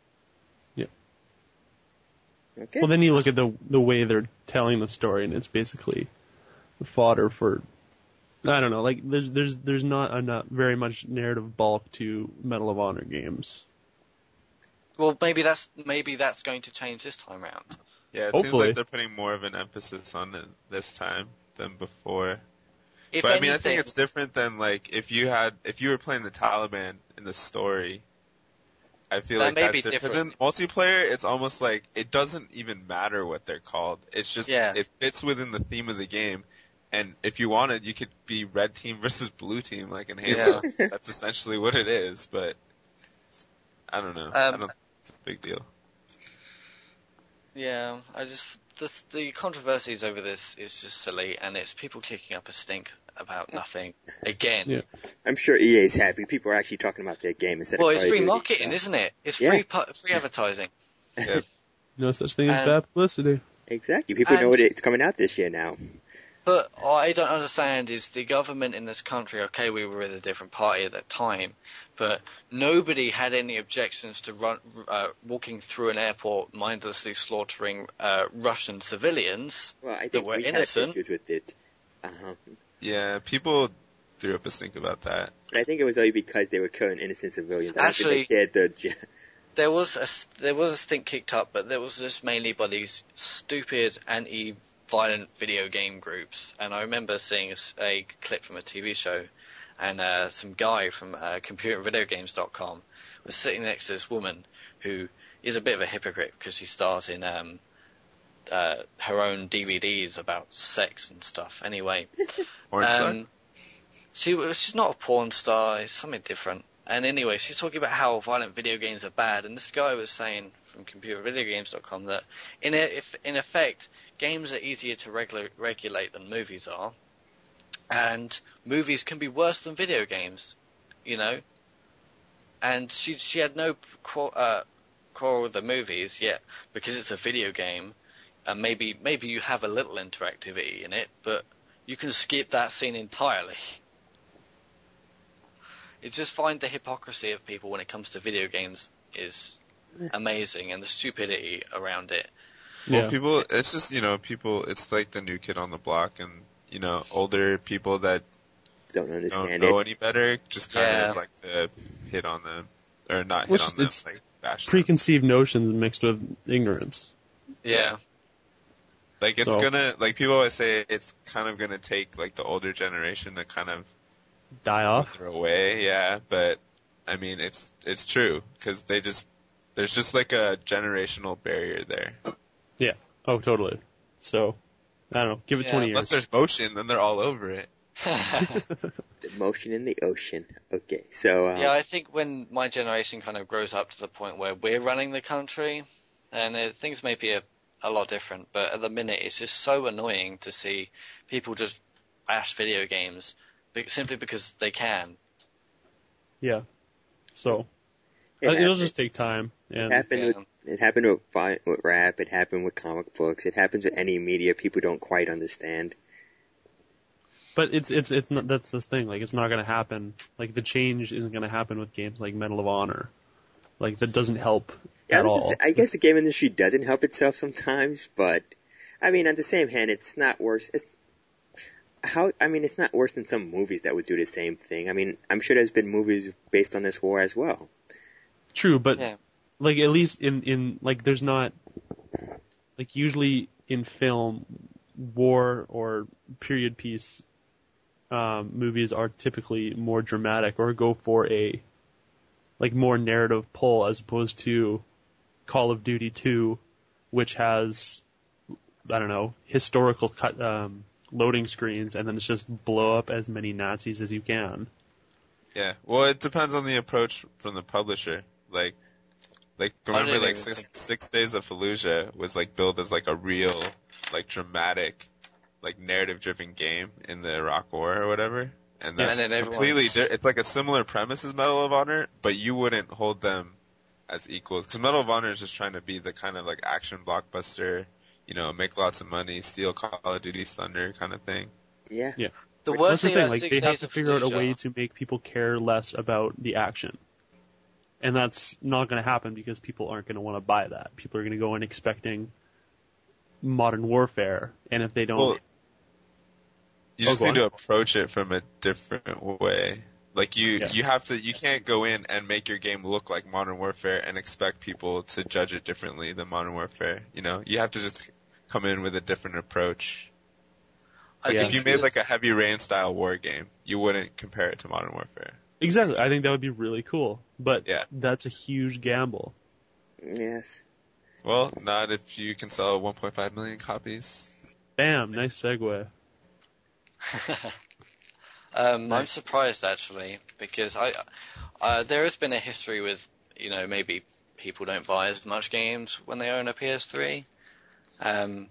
okay. Well, then you look at the the way they're telling the story, and it's basically fodder for, I don't know, like there's there's there's not enough very much narrative bulk to Medal of Honor games. Well, maybe that's maybe that's going to change this time round. Yeah, it Hopefully. seems like they're putting more of an emphasis on it this time than before. If But I anything, mean, I think it's different than like if you had if you were playing the Taliban in the story. I feel That like may that's be different. Because in different. multiplayer, it's almost like it doesn't even matter what they're called. It's just Yeah. it fits within the theme of the game. And if you wanted, you could be red team versus blue team, like in Halo. That's essentially what it is. But I don't know. I Um, don't. It's a big deal. Yeah, I just the the controversies over this is just silly, and it's people kicking up a stink about nothing again. Yeah. I'm sure E A's happy. People are actually talking about their game instead Well, of it's Call of free Duty, marketing, so- isn't it? It's Yeah. free pu- free advertising. No such thing as Um, bad publicity. Exactly. People know And- that it's coming out this year now. But what I don't understand is the government in this country. Okay, we were with a different party at that time, but nobody had any objections to run, uh, walking through an airport mindlessly slaughtering uh, Russian civilians. Well, I That think were we innocent. had issues with it. Uh-huh. Yeah, people threw up a stink about that. But I think it was only because they were killing innocent civilians. I don't Actually- think they cared the... ge- There was a there was a stink kicked up, but there was just mainly by these stupid anti-violent video game groups. And I remember seeing a, s- a clip from a T V show, and uh, some guy from uh, computer video games dot com was sitting next to this woman who is a bit of a hypocrite because she stars in um, uh, her own D V Ds about sex and stuff. Anyway, Porn star? um, she was she's not a porn star. It's something different. And anyway, she's talking about how violent video games are bad, and this guy was saying from computer video games dot com that in a, if in effect games are easier to regula- regulate than movies are, and movies can be worse than video games, you know. And she she had no qu- uh, quarrel with the movies yet because it's a video game, and maybe maybe you have a little interactivity in it, but you can skip that scene entirely. You just find the hypocrisy of people when it comes to video games is amazing, and the stupidity around it. Well, Yeah. people, it's just, you know, people, it's like the new kid on the block, and, you know, older people that Don't don't understand know it. any better just kind Yeah. of like to hit on them. Or not Well, hit it's on them, just- like bash them. Preconceived notions mixed with ignorance. Yeah. Like, it's So- gonna, like, people always say it's kind of gonna take, like, the older generation to kind of Die off. throw away, yeah, but, I mean, it's, it's true, because they just, there's just, like, a generational barrier there. Yeah. Oh, totally. So, I don't know. Give it Yeah. twenty Unless years. there's motion, then they're all over it. The motion in the ocean. Okay, so... Um, Yeah, I think when my generation kind of grows up to the point where we're running the country, and uh, things may be a, a lot different, but at the minute it's just so annoying to see people just bash video games be- simply because they can. Yeah. So, it uh, it'll happened. just take time. It And happened Yeah. with it happened with, vi- with rap. It happened with comic books. It happens with any media people don't quite understand. But it's it's it's not that's this thing. Like it's not gonna happen. Like the change isn't gonna happen with games like Medal of Honor. Like that doesn't help Yeah, at I, was all. just- I guess the game industry doesn't help itself sometimes, but I mean, on the same hand, it's not worse. It's how I mean, it's not worse than some movies that would do the same thing. I mean, I'm sure there's been movies based on this war as well. True, but Yeah. like at least in in like there's not like usually in film, war or period piece um, movies are typically more dramatic or go for a like more narrative pull as opposed to Call of Duty two, which has I don't know historical cut um, loading screens and then it's just blow up as many Nazis as you can. Yeah, well, it depends on the approach from the publisher. Like, like remember, like six, six Days of Fallujah was like billed as like a real, like dramatic, like narrative-driven game in the Iraq War or whatever, and that's and then completely. Di- it's like a similar premise as Medal of Honor, but you wouldn't hold them as equals because Medal of Honor is just trying to be the kind of like action blockbuster, you know, make lots of money, steal Call of Duty's thunder kind of thing. Yeah. Yeah. The That's worst the thing thing, about like Six they have Days to of figure out a Fallujah- way to make people care less about the action. And that's not going to happen because people aren't going to want to buy that. People are going to go in expecting modern warfare, and if they don't... Well, you just Oh, go need on. to approach it from a different way. Like you, Yeah. you have to, you can't go in and make your game look like Modern Warfare and expect people to judge it differently than Modern Warfare. You know, you have to just come in with a different approach. I Like Yeah. if you made like a Heavy Rain style war game, you wouldn't compare it to Modern Warfare. Exactly, I think that would be really cool, but Yeah. that's a huge gamble. Yes. Well, not if you can sell one point five million copies. Bam, nice segue. um, I'm Nice. surprised actually because I uh, there has been a history with you know maybe people don't buy as much games when they own a P S three. Um,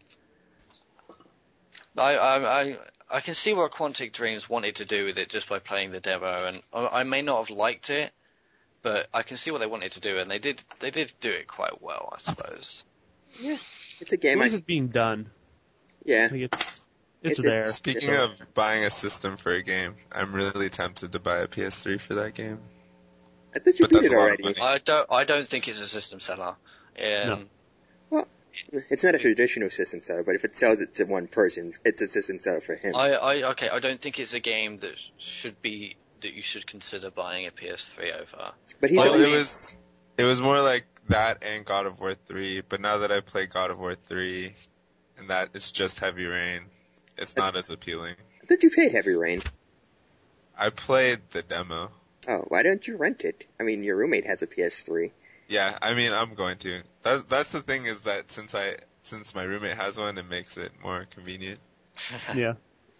I, I I I can see what Quantic Dreams wanted to do with it just by playing the demo, and I, I may not have liked it, but I can see what they wanted to do, and they did they did do it quite well, I suppose. Yeah. It's a At game. I, least it's being done. yeah. Like it's, It's- it's it's- there. Speaking It's of buying a system for a game, I'm really tempted to buy a P S three for that game. I thought you But beat that's it a lot of already. money. I don't I don't think it's a system seller. Um, No. It's not a traditional system seller, but if it sells it to one person, it's a system seller for him. I, I okay, I don't think it's a game that should be that you should consider buying a P S three over. but he's Well, only, it was, it was more like that and God of War three, but now that I play God of War three, and that it's just Heavy Rain, it's not as appealing. I thought you played Heavy Rain. I played the demo. Oh, why don't you rent it? I mean, your roommate has a P S three. Yeah, I mean, I'm going to. That, that's the thing is that since I, since my roommate has one, it makes it more convenient. Yeah.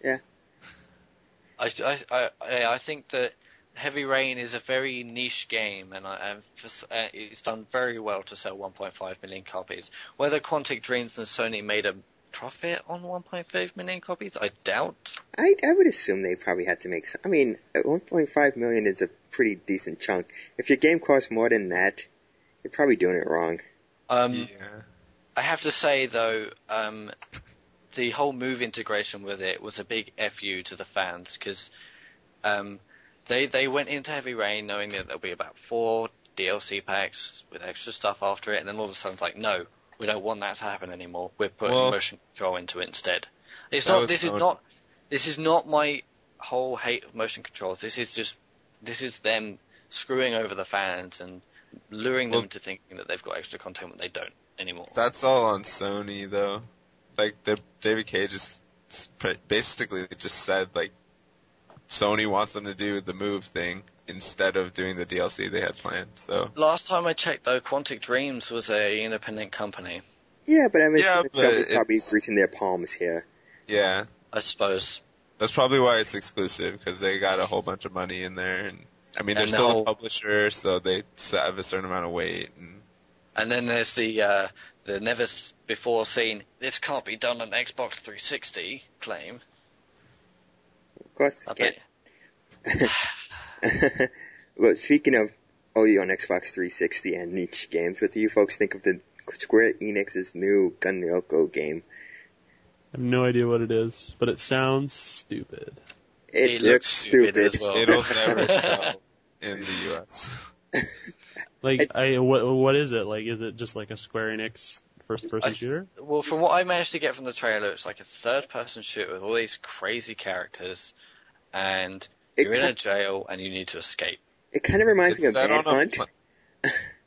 I, I, I, I think that Heavy Rain is a very niche game, and, I, and for, uh, it's done very well to sell one point five million copies. Whether Quantic Dreams and Sony made a profit on one point five million copies, I doubt. I I would assume they probably had to make some. I mean, one point five million is a pretty decent chunk. If your game costs more than that, you're probably doing it wrong. Um, Yeah. I have to say though, um, the whole Move integration with it was a big F U to the fans because um, they they went into Heavy Rain knowing that there'll be about four D L C packs with extra stuff after it, and then all of a sudden it's like, no, we don't want that to happen anymore. We're putting Well, motion control into it instead. It's that not. was This so- is not. This is not my whole hate of motion controls. This is just. This is them screwing over the fans and luring them Well- into thinking that they've got extra content when they don't anymore. That's all on Sony though. Like the David Cage just basically just said like Sony wants them to do the Move thing instead of doing the D L C they had planned. So Last time I checked, though, Quantic Dreams was a independent company, Yeah, but I mean, Yeah, somebody's but probably it's- greasing their palms here. yeah, I suppose. that's probably why it's exclusive because they got a whole bunch of money in there. And I mean, they're And the still whole- a publisher, so they have a certain amount of weight. And And then there's the uh, the never s- before seen "this can't be done on Xbox three sixty" claim. Of course, I it bet. can't. Well, speaking of only on Xbox three sixty and niche games, what do you folks think of the Square Enix's new Gun Yoko game? I have no idea what it is, but it sounds stupid. It, It looks looks stupid stupid. as well. it'll never sell in the U S. Like, I, what, what is it? Like, is it just like a Square Enix first-person I- shooter? Well, from what I managed to get from the trailer, it's like a third-person shooter with all these crazy characters, and It you're in ki- a jail and you need to escape. It kind of reminds me It's of set on a Manhunt. pl-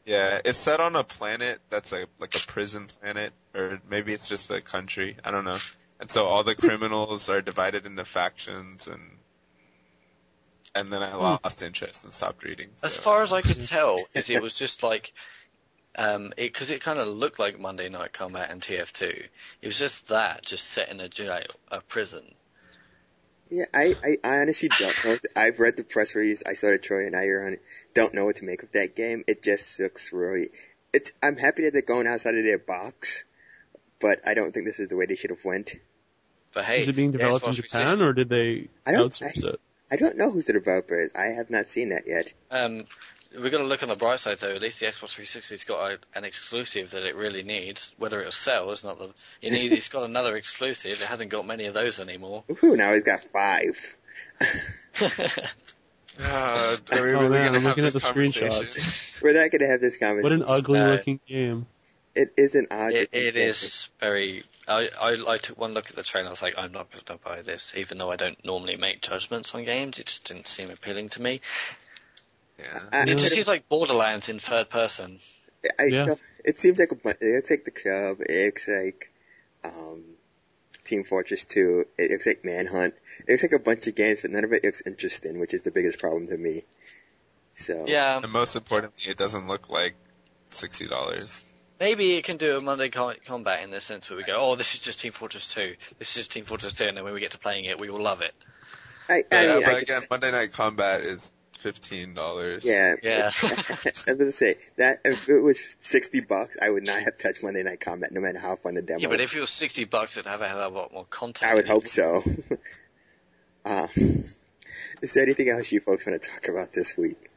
Yeah, it's set on a planet that's a, like a prison planet, or maybe it's just a country. I don't know. And so all the criminals are divided into factions, and and then I lost interest and stopped reading. So. As far as I could tell, is it was just like, um, it because it kind of looked like Monday Night Combat and T F two. It was just that, just set in a jail, a prison. Yeah, I, I, I honestly don't know. What to, I've read the press release. I saw the trailer, and I on don't know what to make of that game. It just looks really. It's. I'm happy that they're going outside of their box, but I don't think this is the way they should have went. But hey, is it being developed in Japan, or did they I don't, outsource I, it? I don't know who's the developer is. I have not seen that yet. Um, we've got to look on the bright side, though. At least the Xbox three sixty's got a, an exclusive that it really needs. Whether it'll sell is not the. It needs, it's got another exclusive. It hasn't got many of those anymore. Ooh, now he's got five. Uh, are we Oh, really man, gonna I'm have looking at this the conversation? screenshots. We're not going to have this What conversation. an ugly No. looking game. It is an odd. It, it is very. I, I I took one look at the trailer. I was like, I'm not going to buy this, even though I don't normally make judgments on games. It just didn't seem appealing to me. Yeah. I, It just I, seems like Borderlands in third person. I, Yeah. no, it seems like a bunch. It looks like the club. It looks like um, Team Fortress two. It looks like Manhunt. It looks like a bunch of games, but none of it looks interesting, which is the biggest problem to me. So Yeah, And most importantly, it doesn't look like sixty dollars. maybe it can do a Monday Com- Combat in the sense where we go, oh, this is just Team Fortress two. This is just Team Fortress two, and then when we get to playing it, we will love it. I, I Yeah, mean, but I, again, Monday Night Combat is fifteen dollars. yeah, Yeah. I was gonna say that if it was sixty bucks, I would not have touched Monday Night Combat, no matter how fun the demo. Yeah, but if it was sixty bucks, it'd have a hell of a lot more content. I would hope so. uh, is there anything else you folks want to talk about this week?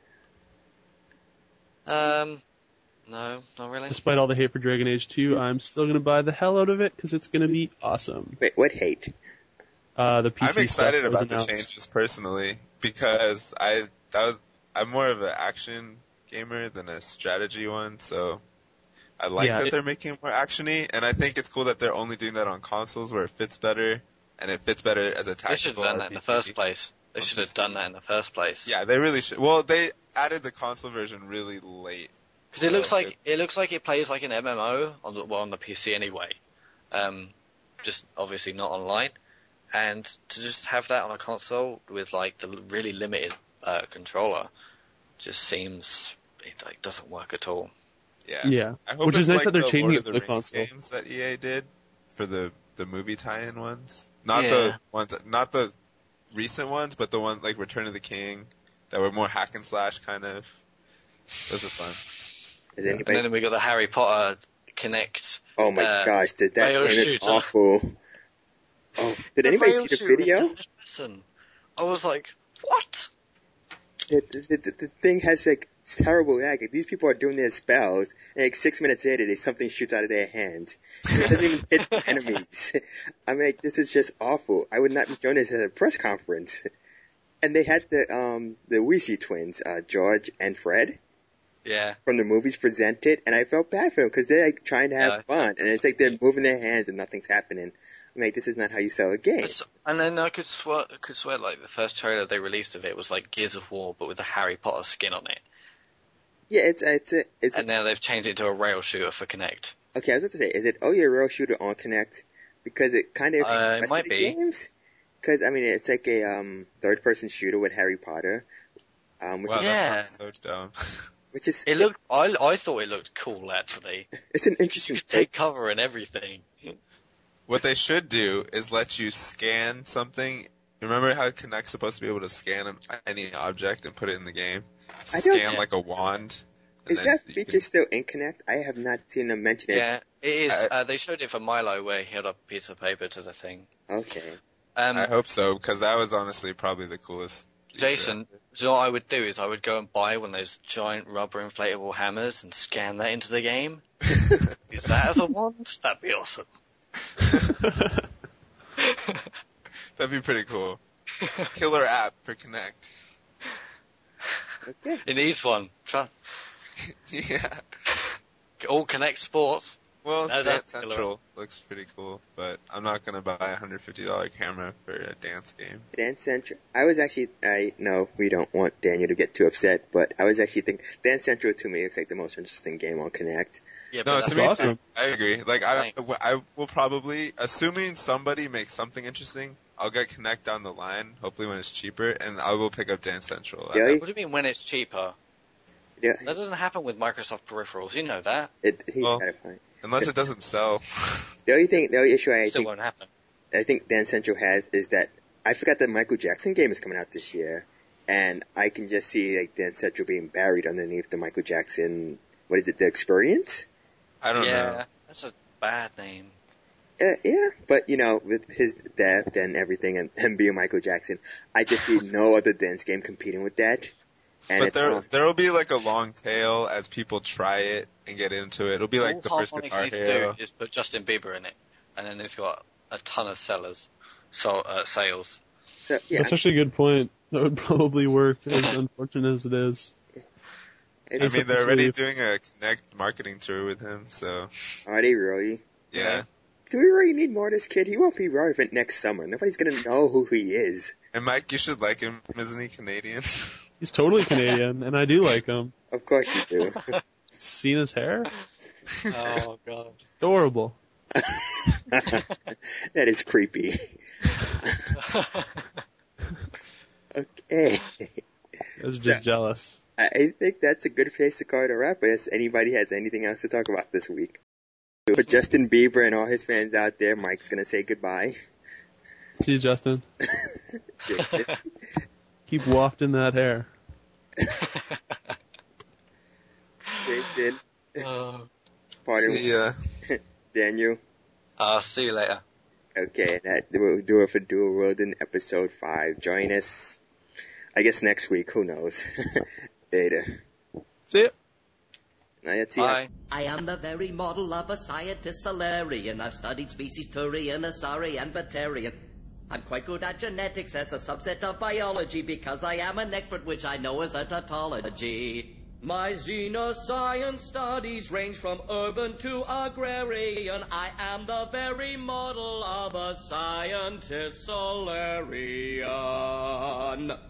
Um, no, not really. Despite all the hate for Dragon Age two, I'm still going to buy the hell out of it because it's going to be awesome. Wait, what hate? Uh, the P C I'm excited stuff that was about the announced. changes personally because I that was I'm more of an action gamer than a strategy one, so I like Yeah, that it- they're making it more actiony, and I think it's cool that they're only doing that on consoles where it fits better, and it fits better as a They should tactical have done that in the R P G. first place. They should have done that in the first place. Yeah, they really should. Well, they added the console version really late. Because it looks So like it looks like it plays like an M M O on the well, on the P C anyway. Um, just obviously not online. And to just have that on a console with like the really limited uh, controller just seems it like doesn't work at all. Yeah. Yeah, I hope which it's is nice like that they're the changing Lord it of for the the Rings console. games that E A did for the the movie tie-in ones. Not Yeah. the ones, not the recent ones, but the one like Return of the King that were more hack and slash kind of. Those are fun. Is And anybody? then we got the Harry Potter Kinect. Oh my uh, gosh, did that rail game is shooter. awful. Oh, did anybody rail see the shooter in video? first person. I was like, what? The, the, the, the thing has like terrible lag. Like, these people are doing their spells, and like six minutes later, there's something shoots out of their hands. It doesn't even hit the enemies. I'm like, this is just awful. I would not be showing this at a press conference. And they had the um the Weasley twins, uh, George and Fred, Yeah. from the movies presented, and I felt bad for them because they're like trying to have Yeah. fun, and it's like they're moving their hands and nothing's happening. I'm like, this is not how you sell a game. And then I could swear, I could swear, like the first trailer they released of it was like Gears of War, but with the Harry Potter skin on it. Yeah, it's it's a, it's a, And now they've changed it to a rail shooter for Kinect. okay. I was about to say, is it oh you're a rail shooter on Kinect? Because it kind of Uh, it might be. games. Because I mean, it's like a um third person shooter with Harry Potter, um which Wow, is Yeah. that sounds so dumb. which is It looked, I, I thought it looked cool actually. it's an You interesting could take. take cover and everything. What they should do is let you scan something. Remember how Kinect's supposed to be able to scan any object and put it in the game? I don't- Scan like a wand. and Is then that you feature can- still in Kinect? I have not seen them mention it. Yeah, it is. I- Uh, they showed it for Milo where he held up a piece of paper to the thing. Okay. Um, I hope so, because that was honestly probably the coolest. feature. Jason, so what I would do is I would go and buy one of those giant rubber inflatable hammers and scan that into the game. Use that as a wand? That'd be awesome. That'd be pretty cool. Killer app for Kinect. Okay. It needs one. Try, Yeah. all Connect Sports. Well, No, Dance that's killer. Central looks pretty cool, but I'm not gonna buy a one hundred fifty dollars camera for a dance game. Dance Central. I was actually, I know we don't want Daniel to get too upset, but I was actually thinking Dance Central to me looks like the most interesting game on Kinect. Yeah, No, but to that's me, awesome. too. I agree. Like, I, Thank- I will probably, assuming somebody makes something interesting, I'll get Kinect down the line, hopefully when it's cheaper, and I will pick up Dance Central. Yeah. What do you mean when it's cheaper? Yeah, That doesn't happen with Microsoft peripherals. You know that. it, he's Well- got it fine. Unless it doesn't sell. The only thing, the only issue I Still think, won't happen. I think Dance Central has is that I forgot that Michael Jackson game is coming out this year, and I can just see like Dance Central being buried underneath the Michael Jackson. What is it? The Experience? I don't yeah, know. that's a bad name. Uh, yeah, but you know, with his death and everything, and him being Michael Jackson, I just see no other dance game competing with that. And But it's there, on- there will be like a long tail as people try it and get into it. It'll be like All the first Harmonix Guitar needs to Hero. do is put Justin Bieber in it, and then it's got a ton of sellers, so uh, sales. so yeah, That's actually a good point. That would probably work, as unfortunate as it is. I it's, mean, they're already sleeve. doing a Connect marketing tour with him, so are they really? yeah. Yeah. Do we really need more of this kid? He won't be relevant next summer. Nobody's gonna know who he is. And Mike, you should like him. Isn't he Canadian? He's totally Canadian, and I do like him. Of course you do. Seen his hair? Oh god. Adorable. That is creepy. Okay. I was So- just jealous. I I think that's a good place to call it a wrap, unless anybody has anything else to talk about this week. For Justin Bieber and all his fans out there, Mike's gonna say goodbye. See you, Justin. Jason. Keep wafting that hair. Jason. uh, Pardon See ya. Daniel. I'll see you later. Okay, that will do it for Dual World in episode five. Join us, I guess next week, who knows. Later. See ya. Now let's see how- Bye. I am the very model of a scientist Solarian. I've studied species Turian, Asari, and Batarian. I'm quite good at genetics as a subset of biology because I am an expert which I know as a tautology. My xenoscience studies range from urban to agrarian. I am the very model of a scientist Solarian.